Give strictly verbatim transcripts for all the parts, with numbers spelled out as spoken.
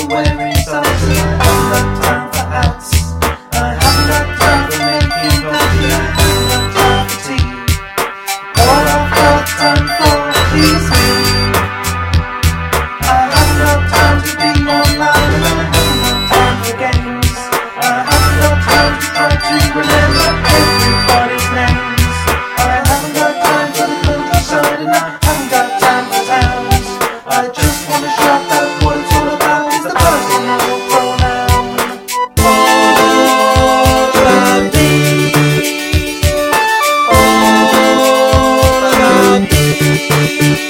wearing socks, and I haven't got time for hats. I haven't got time for making coffee. I haven't got time for tea. All I've got time for is me. I haven't got time to be online, and I haven't got time for games. I haven't got time to try to remember everybody's names. I haven't got time for the countryside, and I haven't got time for towns. I just want to shout out what it's all about is the personal pronoun. All about me. All about me.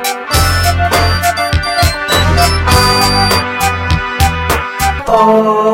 Oh